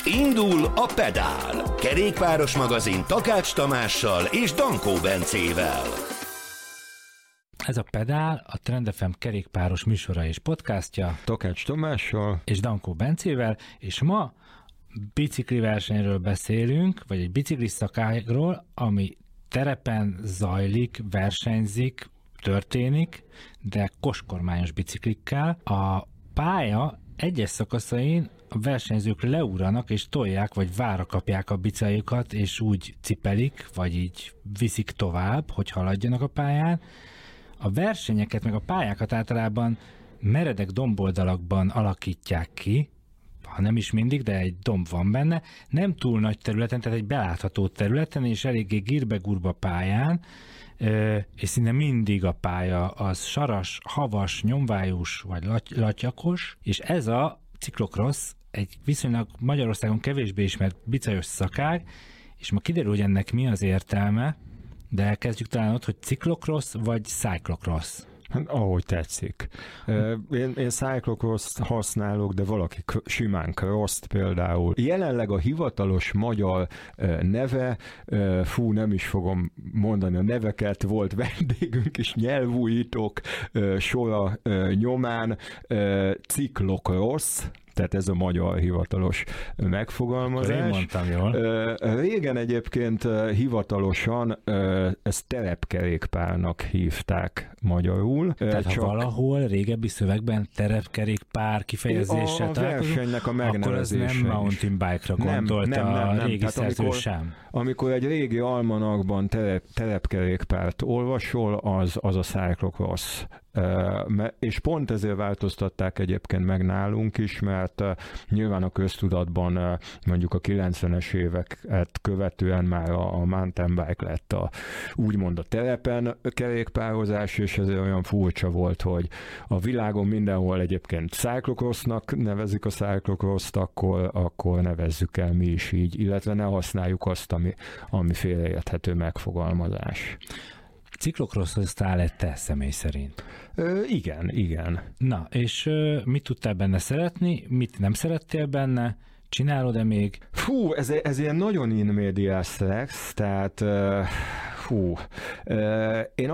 Indul a Pedál, kerékpáros magazin Takács Tamással és Dankó Bencével. Ez a Pedál a Trend FM kerékpáros műsora és podcastja Takács Tamással és Dankó Bencével, és ma bicikli versenyről beszélünk, vagy egy biciklis szakágról, ami terepen zajlik, versenyzik, történik, de koskormányos biciklikkel. A pálya egyes szakaszain a versenyzők leugranak és tolják, vagy vára kapják a bicajjukat, és úgy cipelik, vagy így viszik tovább, hogy haladjanak a pályán. A versenyeket, meg a pályákat általában meredek domboldalakban alakítják ki, ha nem is mindig, de egy domb van benne, nem túl nagy területen, tehát egy belátható területen, és eléggé gírbe-gurba pályán, és szinte mindig a pálya az saras, havas, nyomvájús vagy latyakos, és ez a ciklokrosz egy viszonylag Magyarországon kevésbé ismert bicajos szakág, és ma kiderül, hogy ennek mi az értelme, de elkezdjük talán ott, hogy ciklokrosz vagy cyclocross. Hát, ahogy tetszik. Én cyclocross-t használok, de valaki simán cross-t például. Jelenleg a hivatalos magyar neve, nem is fogom mondani a neveket, volt vendégünk is, nyelvújítók sora nyomán, ciklokross, tehát ez a magyar hivatalos megfogalmazás. Én mondtam jól. Régen egyébként hivatalosan ezt terepkerékpárnak hívták magyarul. Tehát ha valahol régebbi szövegben terepkerékpár kifejezéssel találkozunk, akkor ez nem mountain bike-ra gondolt a régi szerző sem. Amikor egy régi almanakban terepkerékpárt olvasol, az a cyclocross. És pont ezért változtatták egyébként meg nálunk is, mert nyilván a köztudatban mondjuk a 90-es éveket követően már a mountain bike lett úgymond a terepen kerékpározás, és ez olyan furcsa volt, hogy a világon mindenhol egyébként cyclocrossnak nevezik a cyclocross-t, akkor nevezzük el mi is így, illetve ne használjuk azt, ami félreérthető megfogalmazás. Ciklokrosszoztál-e te személy szerint? Igen. Na, és mit tudtál benne szeretni, mit nem szerettél benne, csinálod-e még? Ez ilyen nagyon in medias res, tehát én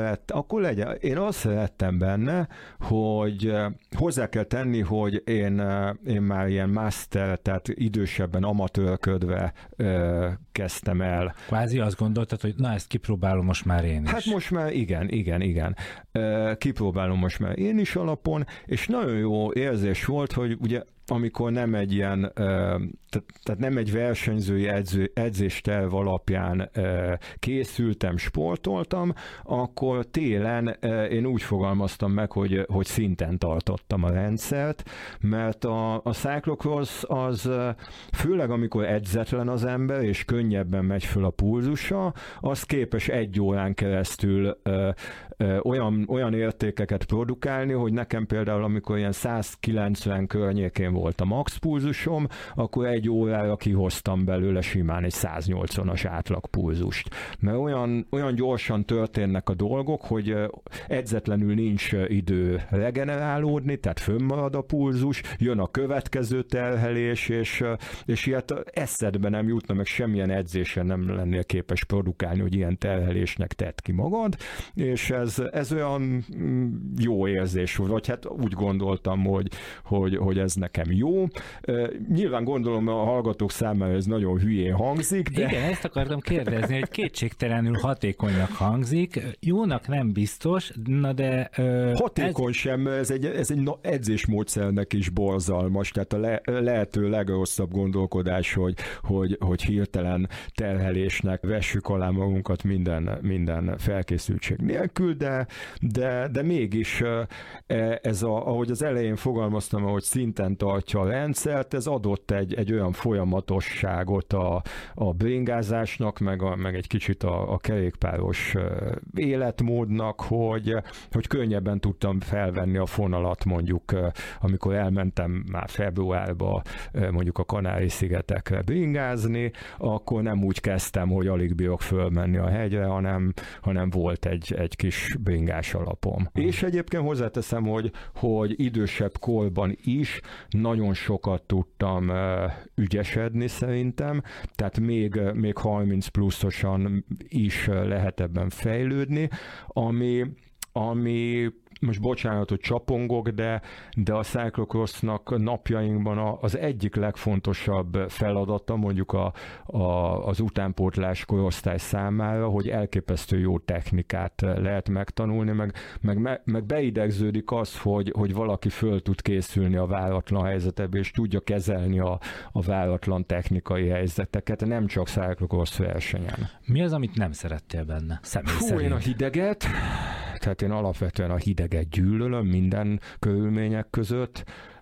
azt szerettem benne, hogy hozzá kell tenni, hogy én már ilyen master, tehát idősebben amatőrködve kezdtem el. Kvázi azt gondoltad, hogy na, ezt kipróbálom most már én is. Hát most már igen. Kipróbálom most már én is alapon, és nagyon jó érzés volt, hogy ugye amikor nem egy ilyen, tehát nem egy versenyzői edzésterv alapján készültem, sportoltam, akkor télen én úgy fogalmaztam meg, hogy szinten tartottam a rendszert, mert a cyclocross az főleg amikor edzetlen az ember, és könnyebben megy föl a pulzusa, az képes egy órán keresztül olyan értékeket produkálni, hogy nekem például amikor ilyen 190 környékén volt a max pulzusom, akkor egy órára kihoztam belőle simán egy 180-as átlagpulzust. Mert olyan gyorsan történnek a dolgok, hogy edzetlenül nincs idő regenerálódni, tehát fönnmarad a pulzus, jön a következő terhelés, és ilyet eszedbe nem jutna, meg semmilyen edzésen nem lennél képes produkálni, hogy ilyen terhelésnek tedd ki magad, és ez olyan jó érzés volt, vagy hát úgy gondoltam, hogy ez nekem jó. Nyilván gondolom a hallgatók számára ez nagyon hülyén hangzik, de... Igen, ezt akartam kérdezni, hogy kétségtelenül hatékonynak hangzik, jónak nem biztos, na de... Hatékony sem, ez egy edzésmódszernek is borzalmas, tehát a lehető legrosszabb gondolkodás, hogy hirtelen terhelésnek vessük alá magunkat minden felkészültség nélkül, de mégis ahogy az elején fogalmaztam, ahogy szinten tartja a rendszert, ez adott egy olyan folyamatosságot a bringázásnak, meg egy kicsit a kerékpáros életmódnak, hogy könnyebben tudtam felvenni a fonalat, mondjuk amikor elmentem már februárba mondjuk a Kanári-szigetekre bringázni, akkor nem úgy kezdtem, hogy alig bírok fölmenni a hegyre, hanem volt egy kis bringás alapom. És egyébként hozzáteszem, hogy idősebb korban is nagyon sokat tudtam ügyesedni szerintem, tehát még 30 pluszosan is lehet ebben fejlődni, ami most bocsánat, hogy csapongok, de a cyclocrossnak napjainkban az egyik legfontosabb feladata mondjuk az utánpótlás korosztály számára, hogy elképesztő jó technikát lehet megtanulni, meg beidegződik az, hogy valaki föl tud készülni a váratlan helyzetebe, és tudja kezelni a váratlan technikai helyzeteket, nem csak cyclocross versenyen. Mi az, amit nem szerettél benne? Én a hideget, tehát én alapvetően a hideget gyűlölöm minden körülmények között,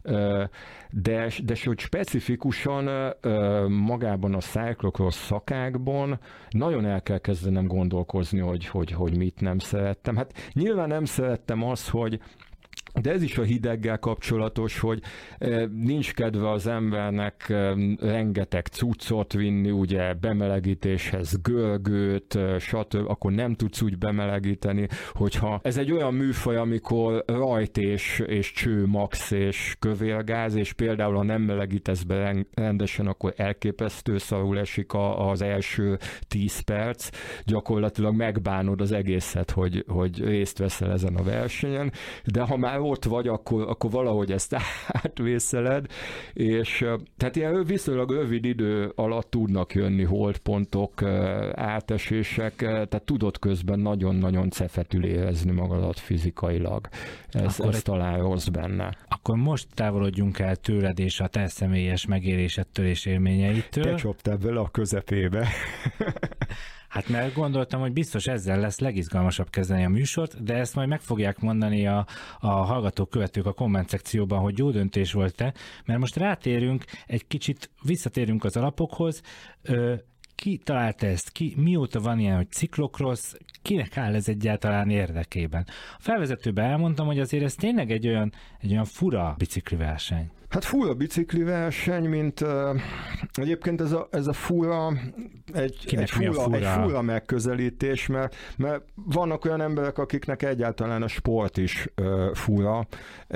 de hogy specifikusan magában a cyclocross szakákban nagyon el kell kezdenem gondolkozni, hogy mit nem szerettem. Hát nyilván nem szerettem azt, de ez is a hideggel kapcsolatos, hogy nincs kedve az embernek rengeteg cuccot vinni, ugye bemelegítéshez görgőt, stb., akkor nem tudsz úgy bemelegíteni, hogyha ez egy olyan műfaj, amikor rajt és cső max és kövérgáz, és például ha nem melegítesz be rendesen, akkor elképesztő szarul esik az első 10 perc, gyakorlatilag megbánod az egészet, hogy részt veszel ezen a versenyen, de ha már ott vagy, akkor valahogy ezt átvészeled, és tehát ilyen viszonylag rövid idő alatt tudnak jönni holdpontok, átesések, tehát tudod közben nagyon-nagyon cefetül érezni magadat fizikailag. Ez talán rossz benne. Akkor most távolodjunk el tőled és a te személyes megélésedtől és élményeitől. Te csaptál bele a közepébe. Hát mert gondoltam, hogy biztos ezzel lesz legizgalmasabb kezdeni a műsort, de ezt majd meg fogják mondani a hallgatók, követők a komment szekcióban, hogy jó döntés volt-e, mert most rátérünk, egy kicsit visszatérünk az alapokhoz. Ki találta ezt ki? Mióta van ilyen, hogy ciklokrosz? Kinek áll ez egyáltalán érdekében? A felvezetőben elmondtam, hogy azért ez tényleg egy olyan fura bicikliverseny. Hát fura bicikliverseny, mint egyébként ez a fura, egy fura megközelítés, mert vannak olyan emberek, akiknek egyáltalán a sport is fura,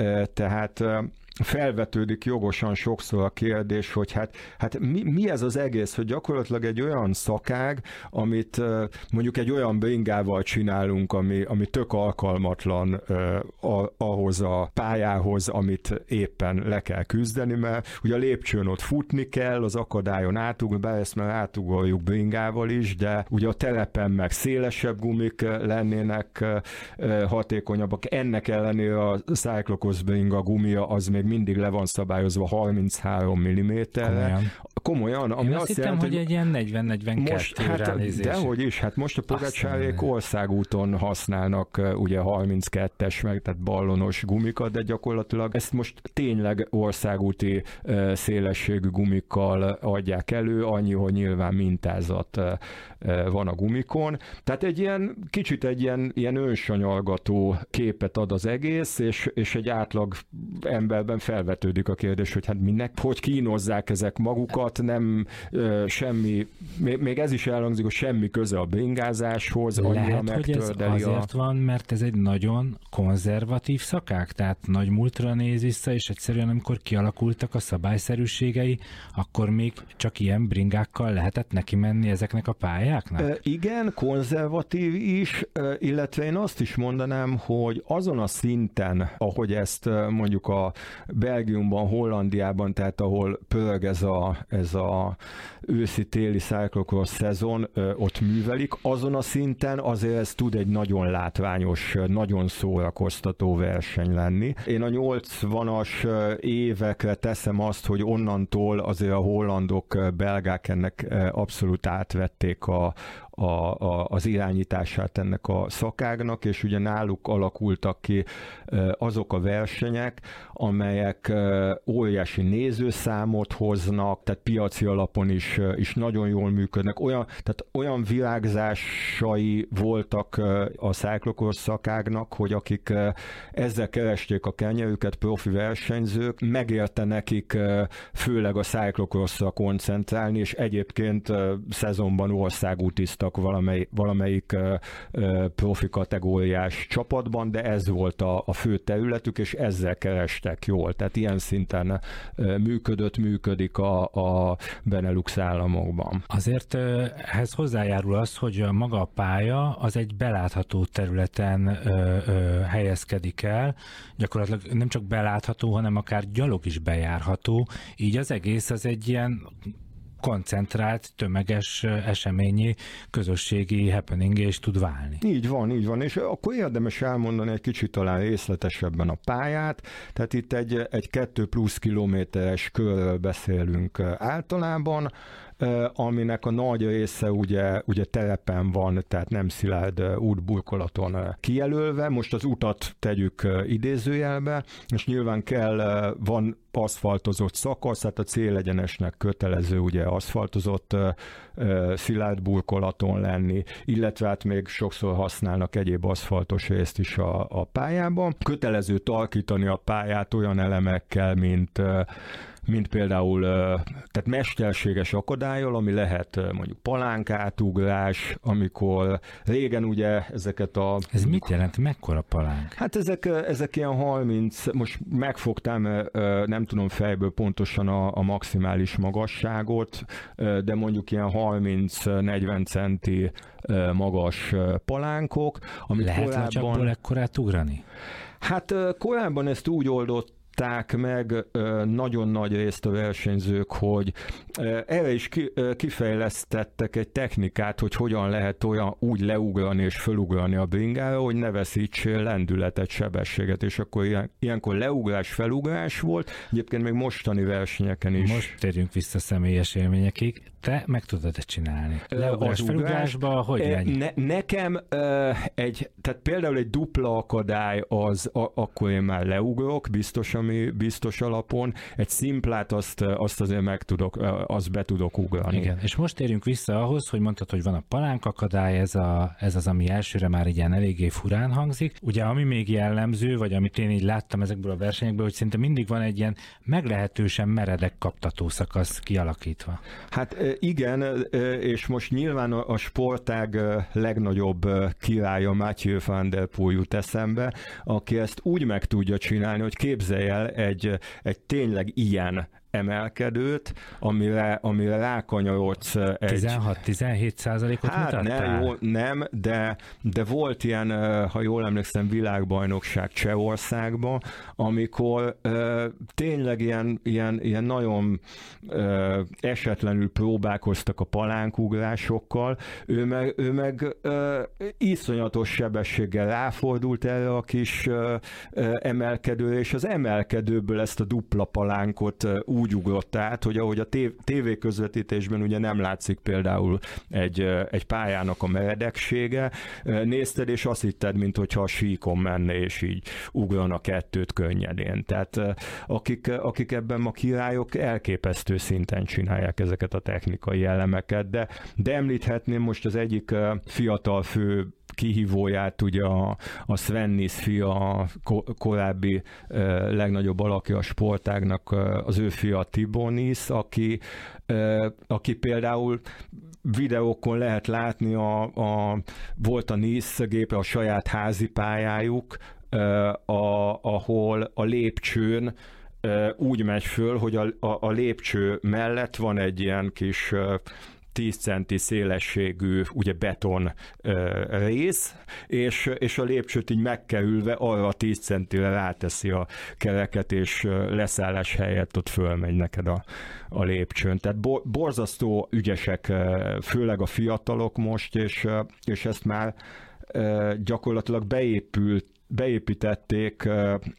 tehát felvetődik jogosan sokszor a kérdés, hogy hát mi ez az egész, hogy gyakorlatilag egy olyan szakág, amit mondjuk egy olyan bringával csinálunk, ami tök alkalmatlan ahhoz a pályához, amit éppen le kell küzdeni, mert ugye a lépcsőn ott futni kell, az akadályon ezt már átugorjuk bringával is, de ugye a telepen meg szélesebb gumik lennének hatékonyabbak. Ennek ellenére a cyclocross bringa gumia az még mindig le van szabályozva 33 mm-re. Komolyan. Ami azt hittem, hogy egy ilyen 40-42 ránézés. Dehogy is, hát most a Pogačarék országúton használnak ugye 32-es, meg tehát ballonos gumikat, de gyakorlatilag ezt most tényleg országúti szélességű gumikkal adják elő, annyi, hogy nyilván mintázat van a gumikon. Tehát kicsit egy ilyen önsanyargató képet ad az egész, és egy átlag emberben felvetődik a kérdés, hogy hát minek, hogy kínozzák ezek magukat, nem semmi, még ez is elhangzik, hogy semmi köze a bringázáshoz, annyira megtördeli. Lehet, hogy ez azért van, mert ez egy nagyon konzervatív szakák, tehát nagy múltra néz vissza, és egyszerűen amikor kialakultak a szabályszerűségei, akkor még csak ilyen bringákkal lehetett neki menni ezeknek a pályáknak? Igen, konzervatív is, illetve én azt is mondanám, hogy azon a szinten, ahogy ezt mondjuk a Belgiumban, Hollandiában, tehát ahol pörög ez a őszi-téli cyclocross szezon, ott művelik, azon a szinten azért ez tud egy nagyon látványos, nagyon szórakoztató verseny lenni. Én a 80-as évekre teszem azt, hogy onnantól azért a hollandok, belgák ennek abszolút átvették az irányítását ennek a szakágnak, és ugye náluk alakultak ki azok a versenyek, amelyek óriási nézőszámot hoznak, tehát piaci alapon is nagyon jól működnek. Olyan virágzásai voltak a cyclocross szakágnak, hogy akik ezzel keresték a kenyerüket, profi versenyzők, megérte nekik főleg a cyclocrossra koncentrálni, és egyébként szezonban országútiszta voltak valamelyik profi kategóriás csapatban, de ez volt a fő területük, és ezzel kerestek jól. Tehát ilyen szinten működik a Benelux államokban. Azért ehhez hozzájárul az, hogy maga a pálya az egy belátható területen helyezkedik el, gyakorlatilag nem csak belátható, hanem akár gyalog is bejárható, így az egész az egy ilyen koncentrált, tömeges eseményi, közösségi happening is tud válni. Így van, és akkor érdemes elmondani egy kicsit talán részletesebben a pályát, tehát itt egy 2+ kilométeres körről beszélünk általában, aminek a nagy része ugye telepen van, tehát nem szilárd útburkolaton kijelölve. Most az utat tegyük idézőjelbe, és nyilván van aszfaltozott szakasz, tehát a célegyenesnek kötelező ugye aszfaltozott szilárd burkolaton lenni, illetve hát még sokszor használnak egyéb aszfaltos részt is a pályában. Kötelező tarkítani a pályát olyan elemekkel, mint például tehát mesterséges akadályol, ami lehet mondjuk palánkátugrás, amikor régen ugye ezeket Ez mit jelent? Mekkora palánk? Hát ezek ilyen 30, most megfogtam, nem tudom fejből pontosan a maximális magasságot, de mondjuk ilyen 30-40 centi magas palánkok, amit lehet korábban... lecsapból ekkorát ugrani? Hát korábban ezt úgy oldott meg nagyon nagy részt a versenyzők, hogy erre is kifejlesztettek egy technikát, hogy hogyan lehet úgy leugrani és felugrani a bringára, hogy ne veszíts lendületet, sebességet, és akkor ilyenkor leugrás, felugrás volt, egyébként még mostani versenyeken is. Most térjünk vissza személyes élményekig. Te meg tudod-e csinálni? Leugrás, felugrásba, hogy ennyi? Nekem tehát például egy dupla akadály akkor én már leugrok, biztos alapon. Egy szimplát azt azért azt be tudok ugrani. Igen, és most térjünk vissza ahhoz, hogy mondtad, hogy van a palánkakadály, ez az, ami elsőre már ilyen eléggé furán hangzik. Ugye, ami még jellemző, vagy amit én így láttam ezekből a versenyekből, hogy szinte mindig van egy ilyen meglehetősen meredek kaptató szakasz kialakítva. Hát igen, és most nyilván a sportág legnagyobb királya Mathieu van der Poel jut eszembe, aki ezt úgy meg tudja csinálni, hogy képzelj el egy tényleg ilyen emelkedőt, amire rákanyarodsz egy... 16-17%-ot mutattál? Nem, de volt ilyen, ha jól emlékszem, világbajnokság Csehországban, amikor tényleg ilyen nagyon esetlenül próbálkoztak a palánkugrásokkal, ő meg iszonyatos sebességgel ráfordult erre a kis emelkedőre, és az emelkedőből ezt a dupla palánkot úgy ugrott át, hogy ahogy a tévéközvetítésben ugye nem látszik például egy pályának a meredeksége, nézted, és azt hitted, mintha a síkon menne, és így ugrana kettőt könnyedén. Tehát akik ebben ma királyok, elképesztő szinten csinálják ezeket a technikai elemeket, de említhetném most az egyik fiatal fő kihívóját, ugye a Sven Nys fia, korábbi legnagyobb alakja a sportágnak, az ő fia Thibaut Nys, aki például videókon lehet látni, volt a Nys gépe, a saját házi pályájuk, ahol a lépcsőn úgy megy föl, hogy a lépcső mellett van egy ilyen kis 10 centi szélességű ugye beton rész, és a lépcsőt így megkerülve arra 10 centire ráteszi a kereket, és leszállás helyett ott fölmegy neked a lépcsőn. Tehát borzasztó ügyesek, főleg a fiatalok most, és ezt már gyakorlatilag beépítették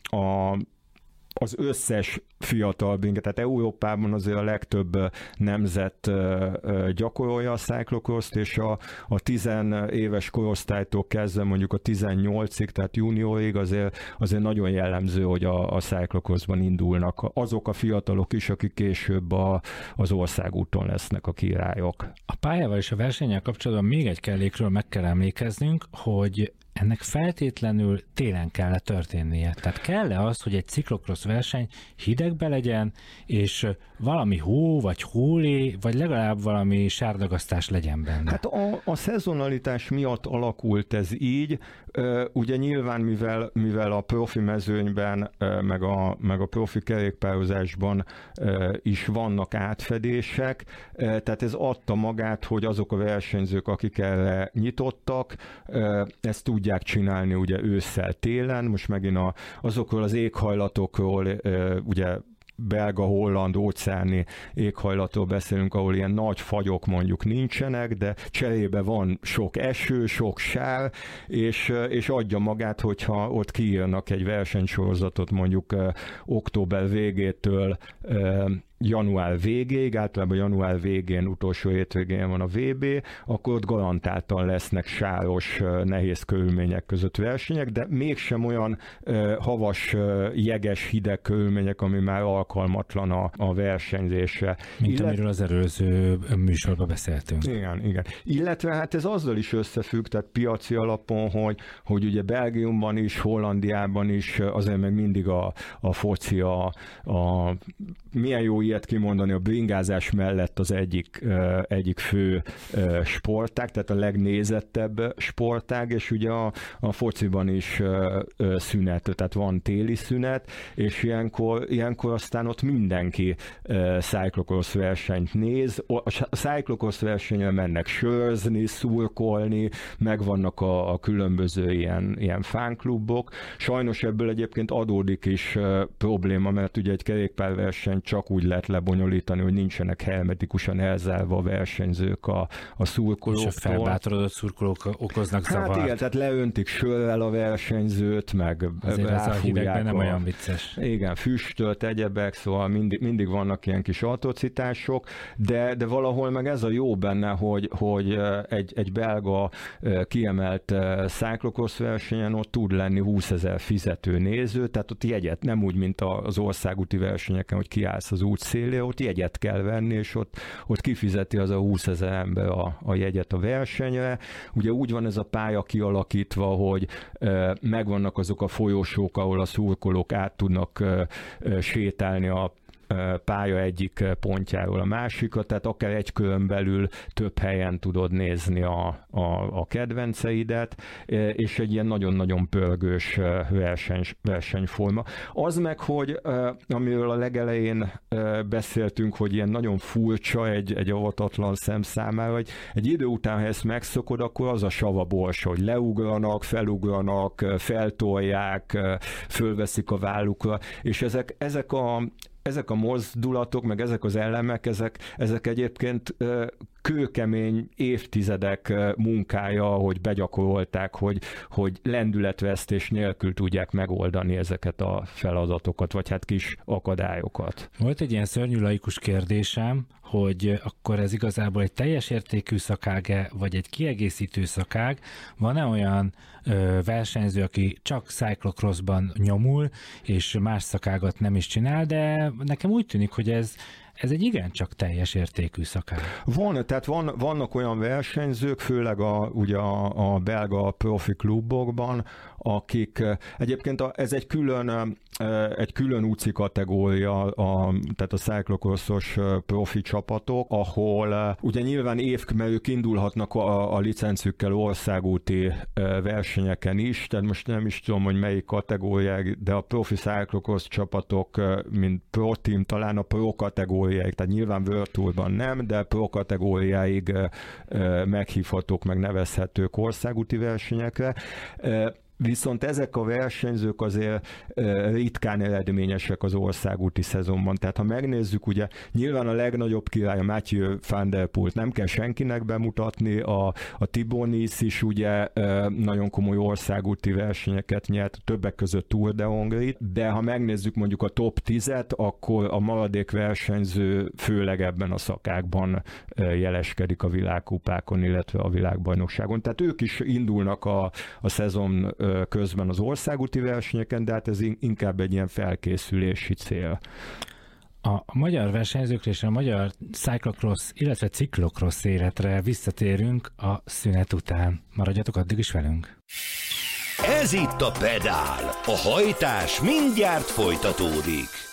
az összes fiatal bringa, tehát Európában azért a legtöbb nemzet gyakorolja a cyclocross-t, és a 10 éves korosztálytól kezdve mondjuk a 18-ig, tehát juniorig azért nagyon jellemző, hogy a cyclocrossban indulnak azok a fiatalok is, akik később az országúton lesznek a királyok. A pályával és a versennyel kapcsolatban még egy kellékről meg kell emlékeznünk, hogy ennek feltétlenül télen kell történnie. Tehát kell-e az, hogy egy ciklokrosz verseny hidegbe legyen, és valami hó, vagy hólé, vagy legalább valami sárdagasztás legyen benne? Hát a szezonalitás miatt alakult ez így. Ugye nyilván, mivel a profi mezőnyben, meg a profi kerékpározásban is vannak átfedések, tehát ez adta magát, hogy azok a versenyzők, akik erre nyitottak, ezt tudják csinálni ugye ősszel, télen. Most megint azokról az éghajlatokról, ugye belga, holland, óceáni éghajlatról beszélünk, ahol ilyen nagy fagyok mondjuk nincsenek, de cserébe van sok eső, sok sár, és adja magát, hogyha ott kiírnak egy versenysorozatot mondjuk október végétől január végéig, általában január végén, utolsó hétvégén van a VB, akkor ott garantáltan lesznek sáros, nehéz körülmények között versenyek, de mégsem olyan havas, jeges, hideg körülmények, ami már alkalmatlan a versenyzésre. Mint amiről az előző műsorban beszéltünk. Igen. Illetve hát ez azzal is összefügg, tehát piaci alapon, hogy ugye Belgiumban is, Hollandiában is azért meg mindig a foci milyen jó ilyet kimondani, a bringázás mellett az egyik fő sportág, tehát a legnézettebb sportág, és ugye a fociban is szünet, tehát van téli szünet, és ilyenkor aztán ott mindenki cyclocross versenyt néz. A cyclocross versenyen mennek sörzni, szurkolni, megvannak a különböző ilyen fánklubok. Sajnos ebből egyébként adódik is probléma, mert ugye egy kerékpárverseny csak úgy lehet lebonyolítani, hogy nincsenek hermetikusan elzárva a versenyzők a szurkolóktól. És a felbátorodott szurkolók okoznak zavart. Hát igen, tehát leöntik sörrel a versenyzőt, meg ráfújják. Nem olyan vicces. Igen, füstölt, egyebek, szóval mindig vannak ilyen kis atrocitások, de valahol meg ez a jó benne, hogy egy belga kiemelt cyclocross versenyen ott tud lenni 20 000 fizető néző, tehát ott jegyet, nem úgy, mint az országúti versenyeken, hogy kiállsz az út szélére, ott jegyet kell venni, és ott kifizeti az a 20 000 ember a jegyet a versenyre. Ugye úgy van ez a pálya kialakítva, hogy megvannak azok a folyosók, ahol a szurkolók át tudnak sétálni a pálya egyik pontjáról a másikra, tehát akár egy körön belül több helyen tudod nézni a kedvenceidet, és egy ilyen nagyon-nagyon pörgős versenyforma. Az meg, hogy amiről a legelején beszéltünk, hogy ilyen nagyon furcsa egy avatatlan szem számára, hogy egy idő után, ha ezt megszokod, akkor az a savaborsa, hogy leugranak, felugranak, feltolják, fölveszik a vállukra, és ezek a mozdulatok, meg ezek az elemek, ezek egyébként kőkemény évtizedek munkája, hogy begyakorolták, hogy lendületvesztés nélkül tudják megoldani ezeket a feladatokat, vagy hát kis akadályokat. Volt egy ilyen szörnyű laikus kérdésem, hogy akkor ez igazából egy teljes értékű szakág-e, vagy egy kiegészítő szakág? Van-e olyan versenyző, aki csak cyclocrossban nyomul, és más szakágat nem is csinál, de nekem úgy tűnik, hogy ez egy igencsak teljes értékű szakág. Vannak olyan versenyzők, főleg ugye a belga profi klubokban, akik egyébként ez egy külön UCI kategória, tehát a cyclocrossos profi csapatok, ahol ugye nyilván mert ők indulhatnak a licencükkel országúti versenyeken is, tehát most nem is tudom, hogy melyik kategóriák, de a profi cyclocross csapatok, mint pro team, talán a pro kategóriáig, tehát nyilván World Tourban nem, de pro kategóriáig meghívhatók, meg nevezhetők országúti versenyekre. Viszont ezek a versenyzők azért ritkán eredményesek az országúti szezonban. Tehát ha megnézzük, ugye nyilván a legnagyobb király, a Mathieu van der Poelt nem kell senkinek bemutatni, a Thibaut Nice is ugye nagyon komoly országúti versenyeket nyert, többek között Tour de Hongrie-t, de ha megnézzük mondjuk a top 10-et, akkor a maradék versenyző főleg ebben a szakákban jeleskedik a világkupákon, illetve a világbajnokságon. Tehát ők is indulnak a szezon közben az országúti versenyeken, de hát ez inkább egy ilyen felkészülési cél. A magyar versenyzőkre és a magyar cyclocross, illetve ciklocross életre visszatérünk a szünet után. Maradjatok addig is velünk! Ez itt a Pedál. A hajtás mindjárt folytatódik.